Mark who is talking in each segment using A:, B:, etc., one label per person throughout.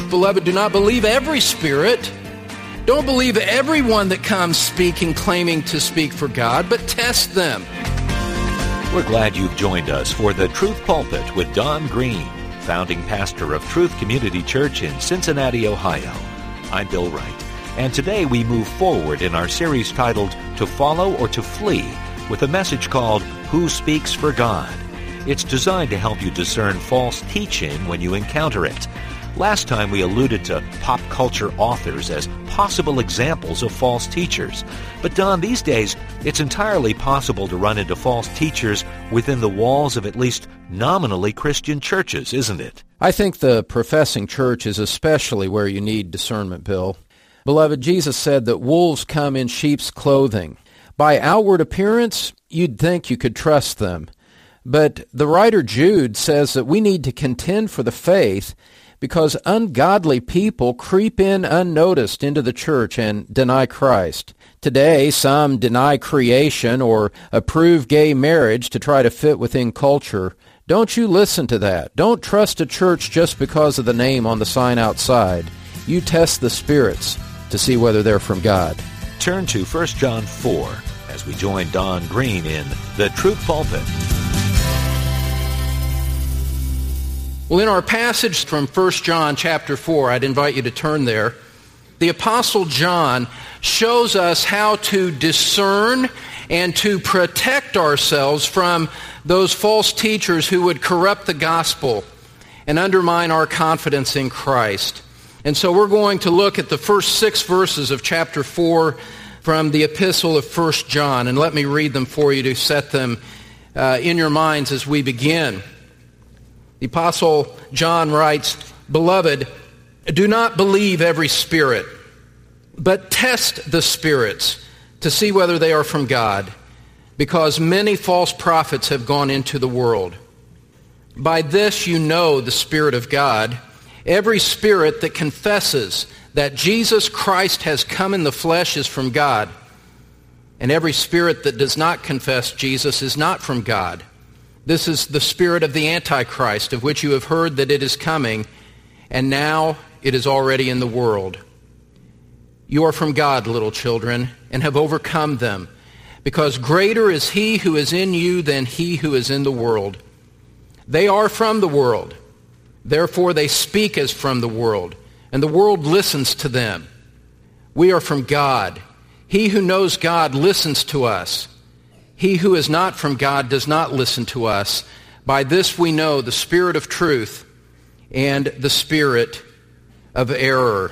A: truth, beloved, do not believe every spirit. Don't believe everyone that comes speaking, claiming to speak for God, but test them.
B: We're glad you've joined us for The Truth Pulpit with Don Green, founding pastor of Truth Community Church in Cincinnati, Ohio. I'm Bill Wright, and today we move forward in our series titled To Follow or to Flee, with a message called Who Speaks for God? It's designed to help you discern false teaching when you encounter it. Last time we alluded to pop culture authors as possible examples of false teachers. But Don, these days, it's entirely possible to run into false teachers within the walls of at least nominally Christian churches, isn't it?
A: I think the professing church is especially where you need discernment, Bill. Beloved, Jesus said that wolves come in sheep's clothing. By outward appearance, you'd think you could trust them. But the writer Jude says that we need to contend for the faith because ungodly people creep in unnoticed into the church and deny Christ. Today, some deny creation or approve gay marriage to try to fit within culture. Don't you listen to that. Don't trust a church just because of the name on the sign outside. You test the spirits to see whether they're from God.
B: Turn to 1 John 4 as we join Don Green in The Truth Pulpit.
A: Well, in our passage from 1 John chapter 4, I'd invite you to turn there. The Apostle John shows us how to discern and to protect ourselves from those false teachers who would corrupt the gospel and undermine our confidence in Christ. And so we're going to look at the first 6 verses of chapter 4 from the epistle of 1 John. And let me read them for you to set them in your minds as we begin. The Apostle John writes, "Beloved, do not believe every spirit, but test the spirits to see whether they are from God, because many false prophets have gone into the world. By this you know the Spirit of God. Every spirit that confesses that Jesus Christ has come in the flesh is from God, and every spirit that does not confess Jesus is not from God. This is the spirit of the Antichrist, of which you have heard that it is coming, and now it is already in the world. You are from God, little children, and have overcome them, because greater is he who is in you than he who is in the world. They are from the world, therefore they speak as from the world, and the world listens to them. We are from God. He who knows God listens to us. He who is not from God does not listen to us. By this we know the spirit of truth and the spirit of error."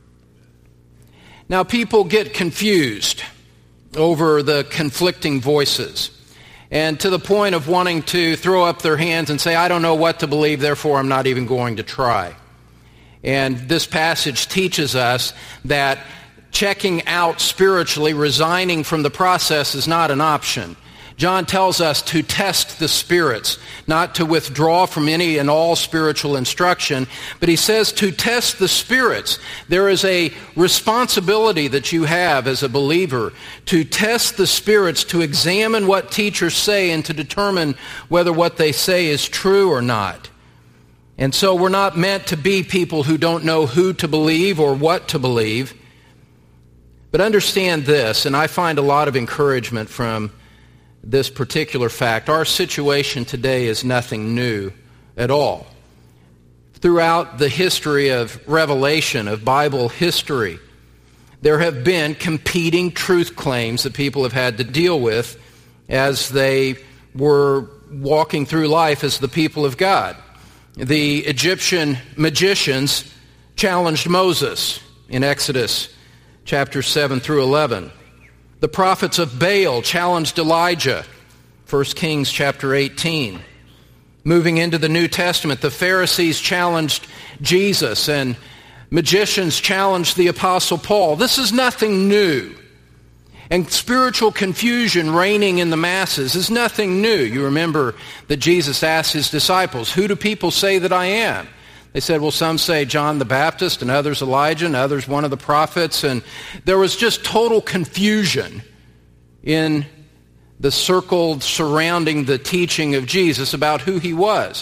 A: Now, people get confused over the conflicting voices, and to the point of wanting to throw up their hands and say, "I don't know what to believe, therefore I'm not even going to try." And this passage teaches us that checking out spiritually, resigning from the process is not an option. John tells us to test the spirits, not to withdraw from any and all spiritual instruction, but he says to test the spirits. There is a responsibility that you have as a believer to test the spirits, to examine what teachers say and to determine whether what they say is true or not. And so we're not meant to be people who don't know who to believe or what to believe. But understand this, and I find a lot of encouragement from this particular fact. Our situation today is nothing new at all. Throughout the history of revelation, of Bible history, there have been competing truth claims that people have had to deal with as they were walking through life as the people of God. The Egyptian magicians challenged Moses in Exodus chapter 7 through 11. The prophets of Baal challenged Elijah, 1 Kings chapter 18. Moving into the New Testament, the Pharisees challenged Jesus, and magicians challenged the Apostle Paul. This is nothing new. And spiritual confusion reigning in the masses is nothing new. You remember that Jesus asked his disciples, "Who do people say that I am?" They said, well, some say John the Baptist, and others Elijah, and others one of the prophets. And there was just total confusion in the circle surrounding the teaching of Jesus about who he was.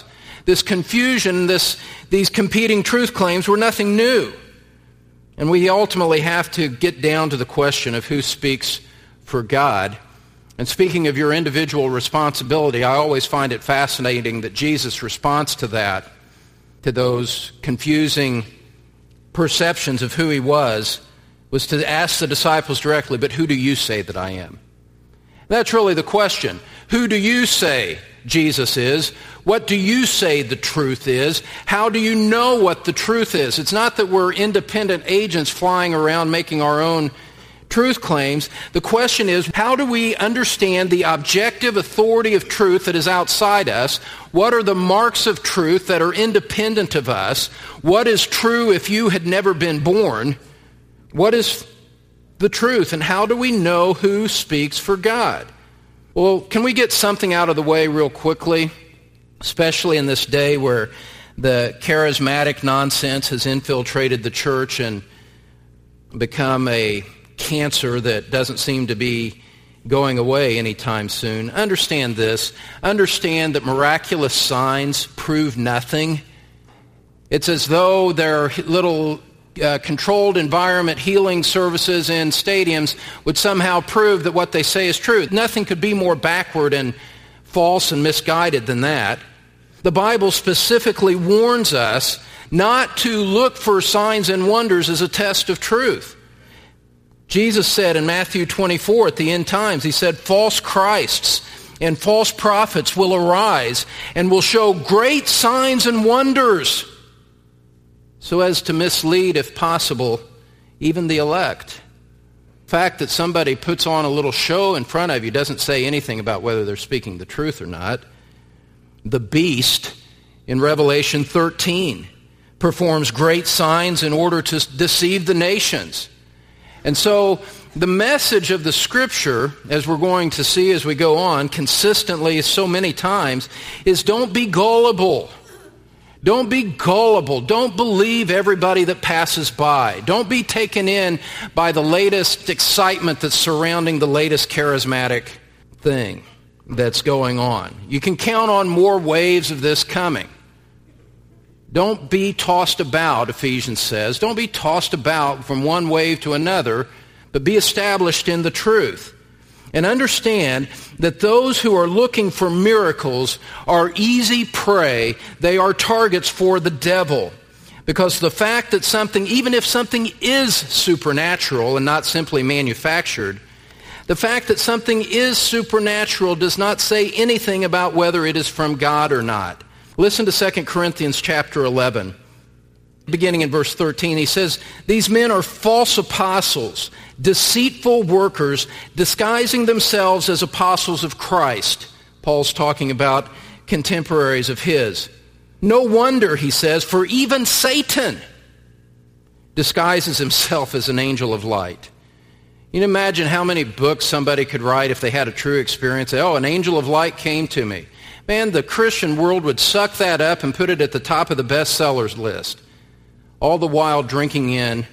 A: This confusion, these competing truth claims were nothing new. And we ultimately have to get down to the question of who speaks for God. And speaking of your individual responsibility, I always find it fascinating that Jesus' response to that, to those confusing perceptions of who he was to ask the disciples directly, but who do you say that I am? That's really the question. Who do you say Jesus is? What do you say the truth is? How do you know what the truth is? It's not that we're independent agents flying around making our own truth claims. The question is, how do we understand the objective authority of truth that is outside us? What are the marks of truth that are independent of us? What is true if you had never been born? What is the truth, and how do we know who speaks for God? Well, can we get something out of the way real quickly, especially in this day where the charismatic nonsense has infiltrated the church and become a cancer that doesn't seem to be going away anytime soon? Understand this. Understand that miraculous signs prove nothing. It's as though there are little controlled environment healing services in stadiums would somehow prove that what they say is true. Nothing could be more backward and false and misguided than that. The Bible specifically warns us not to look for signs and wonders as a test of truth. Jesus said in Matthew 24 at the end times, he said, false Christs and false prophets will arise and will show great signs and wonders, so as to mislead, if possible, even the elect. The fact that somebody puts on a little show in front of you doesn't say anything about whether they're speaking the truth or not. The beast in Revelation 13 performs great signs in order to deceive the nations. And so the message of the Scripture, as we're going to see as we go on consistently so many times, is don't be gullible. Don't be gullible. Don't believe everybody that passes by. Don't be taken in by the latest excitement that's surrounding the latest charismatic thing that's going on. You can count on more waves of this coming. Don't be tossed about, Ephesians says. Don't be tossed about from one wave to another, but be established in the truth. And understand that those who are looking for miracles are easy prey. They are targets for the devil. Because the fact that something, even if something is supernatural and not simply manufactured, the fact that something is supernatural does not say anything about whether it is from God or not. Listen to 2 Corinthians chapter 11. Beginning in verse 13, he says, these men are false apostles, deceitful workers, disguising themselves as apostles of Christ. Paul's talking about contemporaries of his. No wonder, he says, for even Satan disguises himself as an angel of light. You can imagine how many books somebody could write if they had a true experience. Oh, an angel of light came to me. Man, the Christian world would suck that up and put it at the top of the bestsellers list. All the while drinking in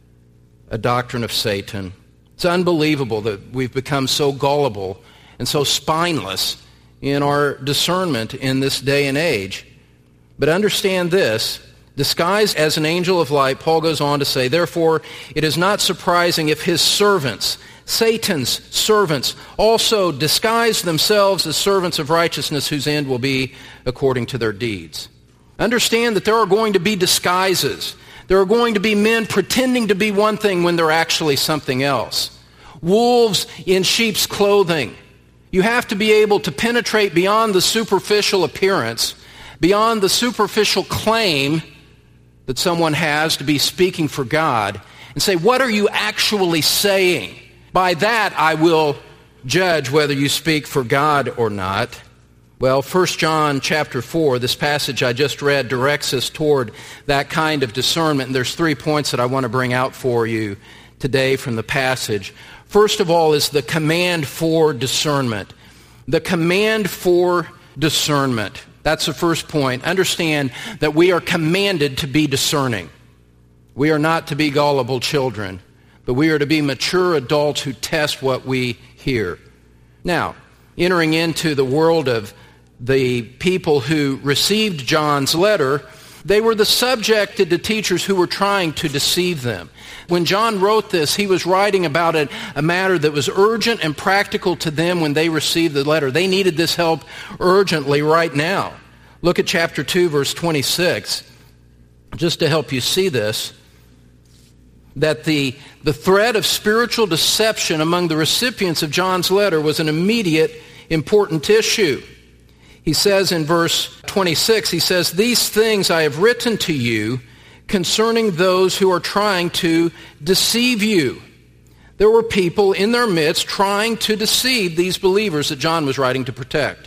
A: a doctrine of Satan. It's unbelievable that we've become so gullible and so spineless in our discernment in this day and age. But understand this, disguised as an angel of light, Paul goes on to say, therefore, it is not surprising if his servants, Satan's servants, also disguise themselves as servants of righteousness, whose end will be according to their deeds. Understand that there are going to be disguises. There are going to be men pretending to be one thing when they're actually something else. Wolves in sheep's clothing. You have to be able to penetrate beyond the superficial appearance, beyond the superficial claim that someone has to be speaking for God, and say, what are you actually saying? By that I will judge whether you speak for God or not. Well, 1 John chapter 4, this passage I just read, directs us toward that kind of discernment. And there's 3 points that I want to bring out for you today from the passage. First of all is the command for discernment. The command for discernment. That's the first point. Understand that we are commanded to be discerning. We are not to be gullible children, but we are to be mature adults who test what we hear. Now, entering into the world of the people who received John's letter, they were the subjected to teachers who were trying to deceive them. When John wrote this, he was writing about a matter that was urgent and practical to them when they received the letter. They needed this help urgently right now. Look at chapter 2, verse 26, just to help you see this, that the threat of spiritual deception among the recipients of John's letter was an immediate, important issue. He says in verse 26, he says, "These things I have written to you concerning those who are trying to deceive you." There were people in their midst trying to deceive these believers that John was writing to protect.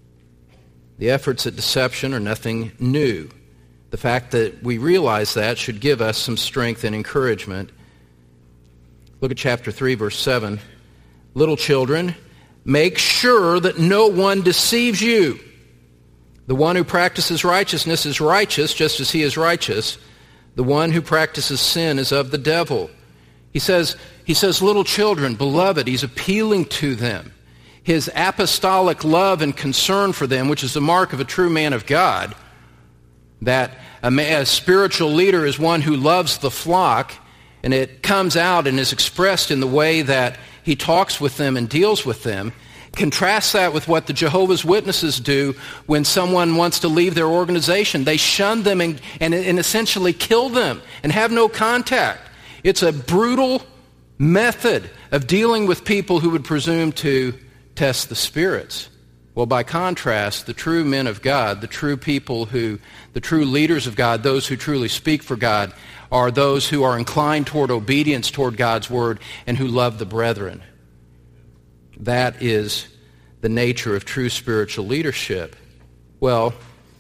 A: The efforts at deception are nothing new. The fact that we realize that should give us some strength and encouragement. Look at chapter 3, verse 7. "Little children, make sure that no one deceives you. The one who practices righteousness is righteous, just as he is righteous. The one who practices sin is of the devil." He says, little children, beloved, he's appealing to them. His apostolic love and concern for them, which is the mark of a true man of God, that a spiritual leader is one who loves the flock, and it comes out and is expressed in the way that he talks with them and deals with them. Contrast that with what the Jehovah's Witnesses do when someone wants to leave their organization. They shun them and essentially kill them and have no contact. It's a brutal method of dealing with people who would presume to test the spirits. Well, by contrast, the true men of God, the true leaders of God, those who truly speak for God, are those who are inclined toward obedience toward God's word and who love the brethren. That is the nature of true spiritual leadership. Well,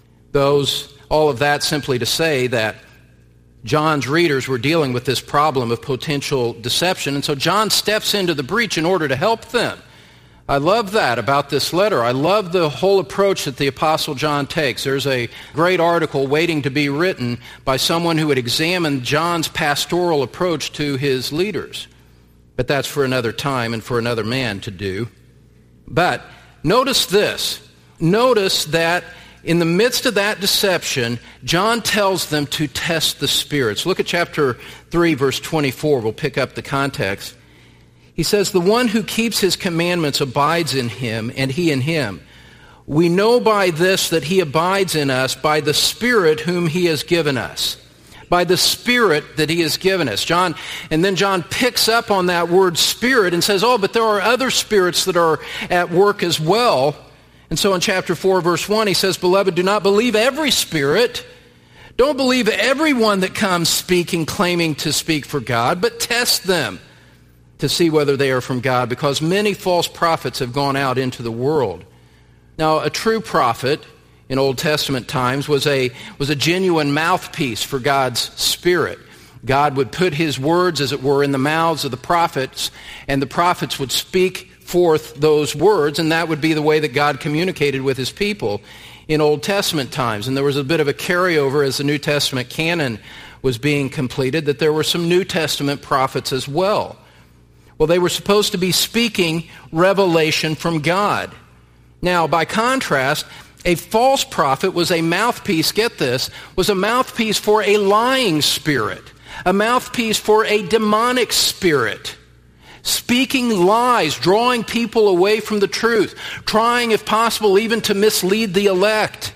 A: all of that simply to say that John's readers were dealing with this problem of potential deception, and so John steps into the breach in order to help them. I love that about this letter. I love the whole approach that the Apostle John takes. There's a great article waiting to be written by someone who would examine John's pastoral approach to his leaders. But that's for another time and for another man to do. But notice this. Notice that in the midst of that deception, John tells them to test the spirits. Look at chapter 3, verse 24. We'll pick up the context. He says, "The one who keeps his commandments abides in him, and he in him. We know by this that he abides in us by the Spirit whom he has given us." By the Spirit that he has given us. And then John picks up on that word Spirit and says, but there are other spirits that are at work as well. And so in chapter 4, verse 1, he says, "Beloved, do not believe every spirit. Don't believe everyone that comes speaking, claiming to speak for God, but test them to see whether they are from God, because many false prophets have gone out into the world." Now, a true prophet in Old Testament times was a genuine mouthpiece for God's Spirit. God would put his words, as it were, in the mouths of the prophets, and the prophets would speak forth those words, and that would be the way that God communicated with his people in Old Testament times. And there was a bit of a carryover as the New Testament canon was being completed, that there were some New Testament prophets as well. Well, they were supposed to be speaking revelation from God. Now, by contrast, a false prophet was a mouthpiece, get this, was a mouthpiece for a lying spirit, a mouthpiece for a demonic spirit, speaking lies, drawing people away from the truth, trying, if possible, even to mislead the elect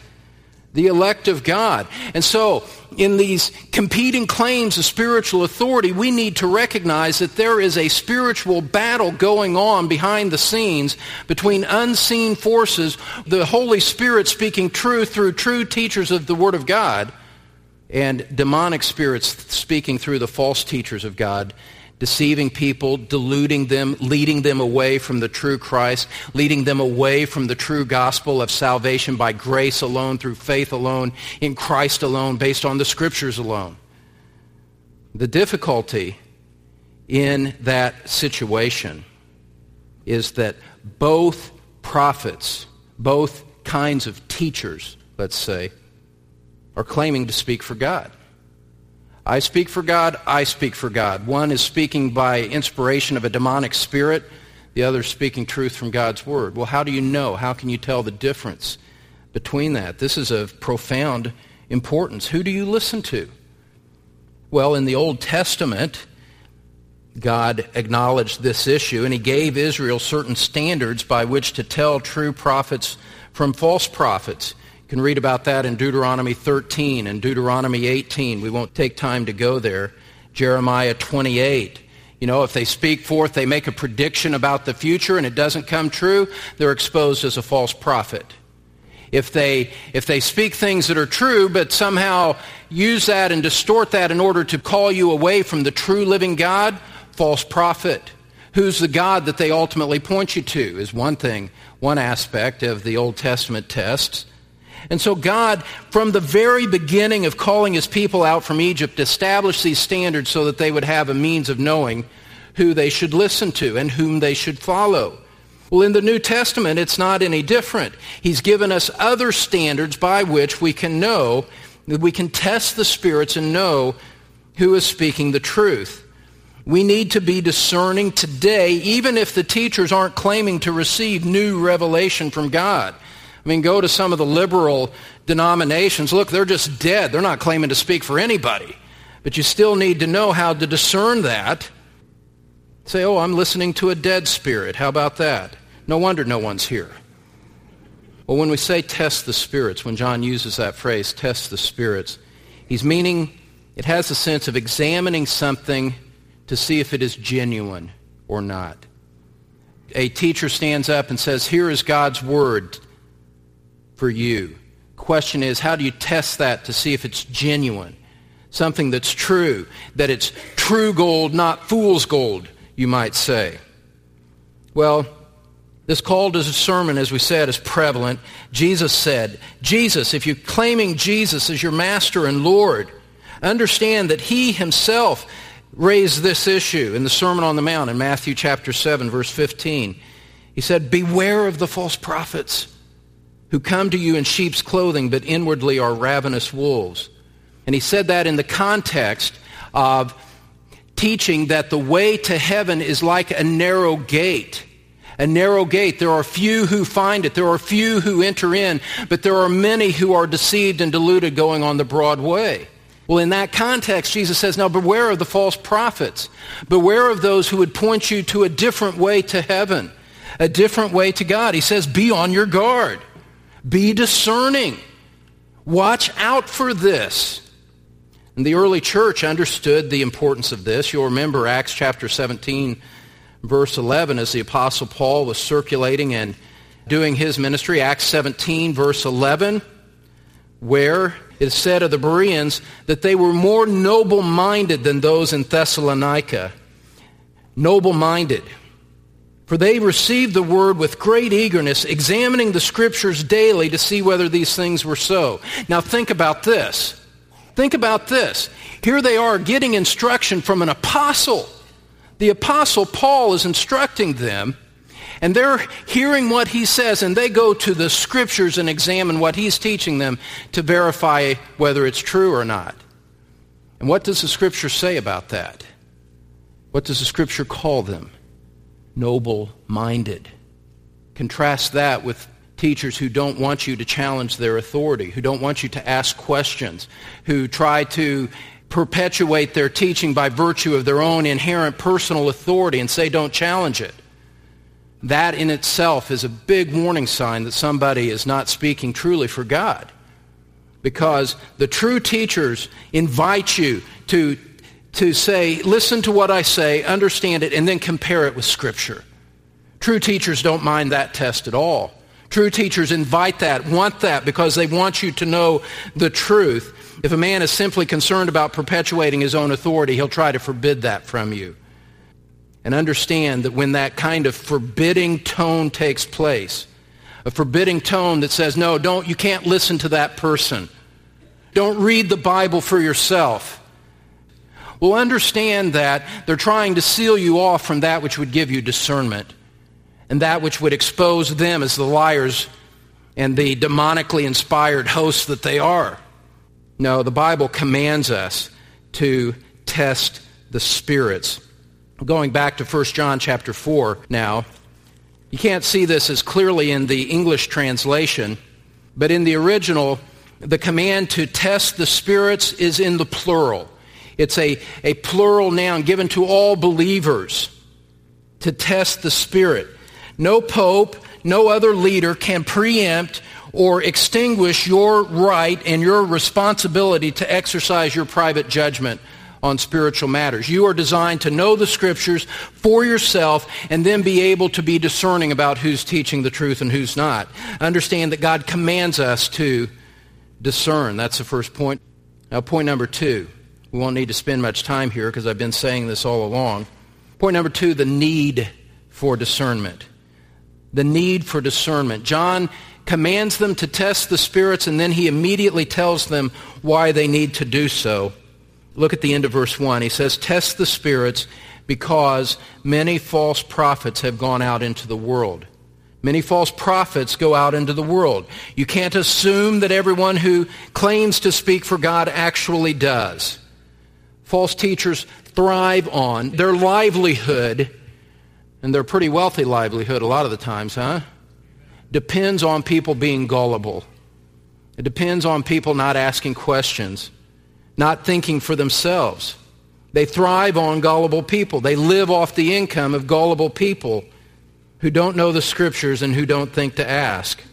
A: of God. And so, in these competing claims of spiritual authority, we need to recognize that there is a spiritual battle going on behind the scenes between unseen forces, the Holy Spirit speaking truth through true teachers of the Word of God, and demonic spirits speaking through the false teachers of God, deceiving people, deluding them, leading them away from the true Christ, leading them away from the true gospel of salvation by grace alone, through faith alone, in Christ alone, based on the Scriptures alone. The difficulty in that situation is that both prophets, both kinds of teachers, let's say, are claiming to speak for God. I speak for God, I speak for God. One is speaking by inspiration of a demonic spirit, the other is speaking truth from God's Word. Well, how do you know? How can you tell the difference between that. This is of profound importance. Who do you listen to? Well, in the Old Testament, God acknowledged this issue, and he gave Israel certain standards by which to tell true prophets from false prophets. You can read about that in Deuteronomy 13 and Deuteronomy 18. We won't take time to go there. Jeremiah 28. If they speak forth, they make a prediction about the future and it doesn't come true, they're exposed as a false prophet. If they speak things that are true but somehow use that and distort that in order to call you away from the true living God, false prophet. Who's the God that they ultimately point you to is one thing, one aspect of the Old Testament tests. And so God, from the very beginning of calling his people out from Egypt, established these standards so that they would have a means of knowing who they should listen to and whom they should follow. Well, in the New Testament, it's not any different. He's given us other standards by which we can know, that we can test the spirits and know who is speaking the truth. We need to be discerning today, even if the teachers aren't claiming to receive new revelation from God. Go to some of the liberal denominations. Look, they're just dead. They're not claiming to speak for anybody. But you still need to know how to discern that. Say, I'm listening to a dead spirit. How about that? No wonder no one's here. Well, when we say test the spirits, when John uses that phrase, test the spirits, he's meaning it has a sense of examining something to see if it is genuine or not. A teacher stands up and says, here is God's word for you. Question is, how do you test that to see if it's genuine? Something that's true, that it's true gold, not fool's gold, you might say. Well, this call to discernment, as we said, is prevalent. Jesus said, if you're claiming Jesus as your master and Lord, understand that he himself raised this issue in the Sermon on the Mount in Matthew chapter 7, verse 15. He said, beware of the false prophets who come to you in sheep's clothing, but inwardly are ravenous wolves. And he said that in the context of teaching that the way to heaven is like a narrow gate. A narrow gate. There are few who find it. There are few who enter in, but there are many who are deceived and deluded going on the broad way. Well, in that context, Jesus says, now beware of the false prophets. Beware of those who would point you to a different way to heaven, a different way to God. He says, be on your guard. Be discerning. Watch out for this. And the early church understood the importance of this. You'll remember Acts chapter 17, verse 11, as the Apostle Paul was circulating and doing his ministry. Acts 17, verse 11, where it is said of the Bereans that they were more noble-minded than those in Thessalonica. Noble-minded. For they received the word with great eagerness, examining the scriptures daily to see whether these things were so. Now think about this. Think about this. Here they are getting instruction from an apostle. The apostle Paul is instructing them, and they're hearing what he says, and they go to the scriptures and examine what he's teaching them to verify whether it's true or not. And what does the scripture say about that? What does the scripture call them? Noble-minded. Contrast that with teachers who don't want you to challenge their authority, who don't want you to ask questions, who try to perpetuate their teaching by virtue of their own inherent personal authority and say don't challenge it. That in itself is a big warning sign that somebody is not speaking truly for God. Because the true teachers invite you to say, listen to what I say, understand it, and then compare it with Scripture. True teachers don't mind that test at all. True teachers invite that, want that, because they want you to know the truth. If a man is simply concerned about perpetuating his own authority, he'll try to forbid that from you. And understand that when that kind of forbidding tone takes place, a forbidding tone that says, no, you can't listen to that person. Don't read the Bible for yourself. Well, understand that they're trying to seal you off from that which would give you discernment and that which would expose them as the liars and the demonically inspired hosts that they are. No, the Bible commands us to test the spirits. Going back to 1 John chapter 4 now, you can't see this as clearly in the English translation, But in the original, the command to test the spirits is in the plural. It's a plural noun given to all believers to test the Spirit. No pope, no other leader can preempt or extinguish your right and your responsibility to exercise your private judgment on spiritual matters. You are designed to know the Scriptures for yourself and then be able to be discerning about who's teaching the truth and who's not. Understand that God commands us to discern. That's the first point. Now, point number 2. We won't need to spend much time here because I've been saying this all along. Point number 2, the need for discernment. The need for discernment. John commands them to test the spirits, and then he immediately tells them why they need to do so. Look at the end of verse 1. He says, test the spirits because many false prophets have gone out into the world. Many false prophets go out into the world. You can't assume that everyone who claims to speak for God actually does. False teachers thrive on their livelihood, and their pretty wealthy livelihood a lot of the times, depends on people being gullible. It depends on people not asking questions, not thinking for themselves. They thrive on gullible people. They live off the income of gullible people who don't know the Scriptures and who don't think to ask.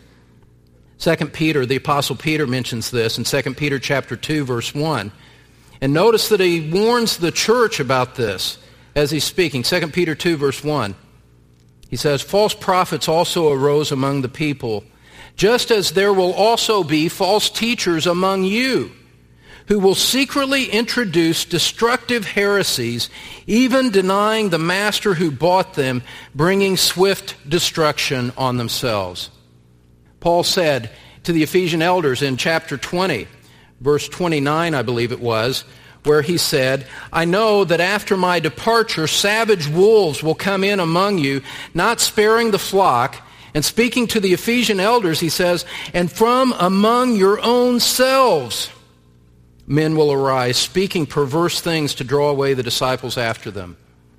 A: 2 Peter, the Apostle Peter mentions this in 2 Peter chapter 2, verse 1. And notice that he warns the church about this as he's speaking. 2 Peter 2, verse 1. He says, false prophets also arose among the people, just as there will also be false teachers among you, who will secretly introduce destructive heresies, even denying the master who bought them, bringing swift destruction on themselves. Paul said to the Ephesian elders in chapter 20, verse 29, I believe it was, where he said, I know that after my departure, savage wolves will come in among you, not sparing the flock. And speaking to the Ephesian elders, he says, and from among your own selves men will arise, speaking perverse things to draw away the disciples after them.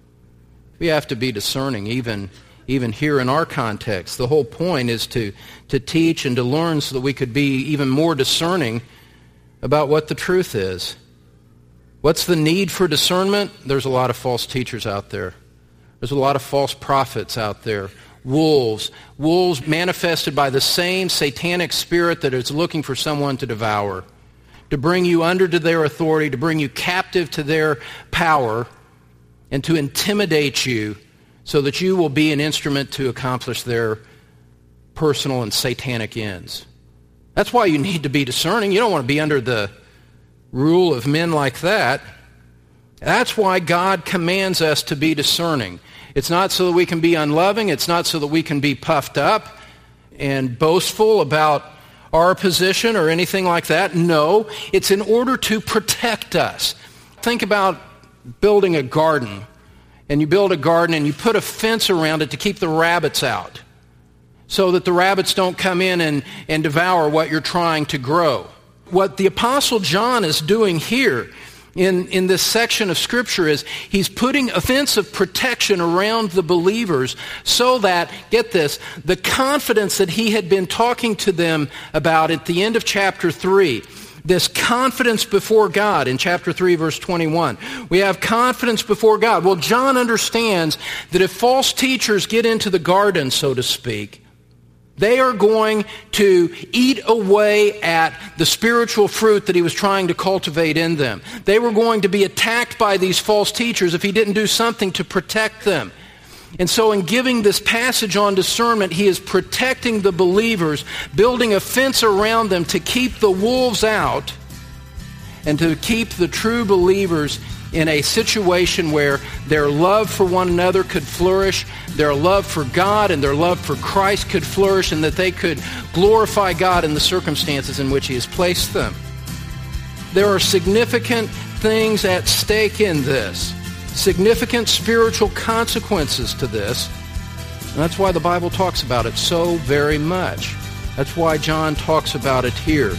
A: We have to be discerning, even here in our context. The whole point is to teach and to learn so that we could be even more discerning about what the truth is. What's the need for discernment? There's a lot of false teachers out there. There's a lot of false prophets out there. Wolves manifested by the same satanic spirit that is looking for someone to devour, to bring you under to their authority, to bring you captive to their power, and to intimidate you so that you will be an instrument to accomplish their personal and satanic ends. That's why you need to be discerning. You don't want to be under the rule of men like that. That's why God commands us to be discerning. It's not so that we can be unloving. It's not so that we can be puffed up and boastful about our position or anything like that. No, it's in order to protect us. Think about building a garden. And you build a garden and you put a fence around it to keep the rabbits out, so that the rabbits don't come in and devour what you're trying to grow. What the Apostle John is doing here in this section of Scripture is he's putting a fence of protection around the believers so that, get this, the confidence that he had been talking to them about at the end of chapter 3, this confidence before God in chapter 3, verse 21. We have confidence before God. Well, John understands that if false teachers get into the garden, so to speak, they are going to eat away at the spiritual fruit that he was trying to cultivate in them. They were going to be attacked by these false teachers if he didn't do something to protect them. And so in giving this passage on discernment, he is protecting the believers, building a fence around them to keep the wolves out and to keep the true believers in a situation where their love for one another could flourish, their love for God and their love for Christ could flourish, and that they could glorify God in the circumstances in which he has placed them. There are significant things at stake in this, significant spiritual consequences to this, and that's why the Bible talks about it so very much. That's why John talks about it here.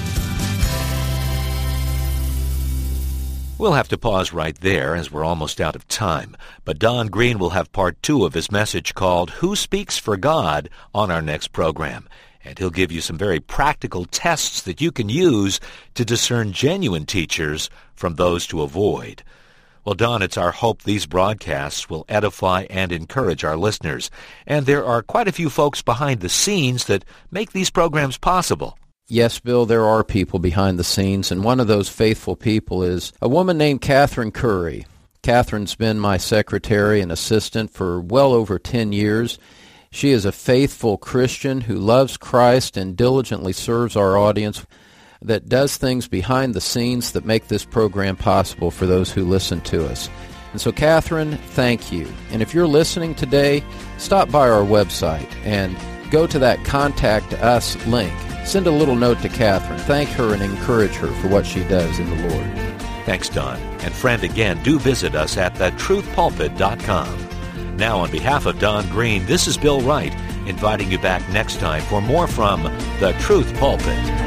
B: We'll have to pause right there as we're almost out of time, but Don Green will have part 2 of his message called Who Speaks for God on our next program. And he'll give you some very practical tests that you can use to discern genuine teachers from those to avoid. Well, Don, it's our hope these broadcasts will edify and encourage our listeners. And there are quite a few folks behind the scenes that make these programs possible.
A: Yes, Bill, there are people behind the scenes, and one of those faithful people is a woman named Catherine Curry. Catherine's been my secretary and assistant for well over 10 years. She is a faithful Christian who loves Christ and diligently serves our audience, that does things behind the scenes that make this program possible for those who listen to us. And so, Catherine, thank you. And if you're listening today, stop by our website and go to that Contact Us link. Send a little note to Catherine. Thank her and encourage her for what she does in the Lord.
B: Thanks, Don. And friend, again, do visit us at thetruthpulpit.com. Now, on behalf of Don Green, this is Bill Wright, inviting you back next time for more from The Truth Pulpit.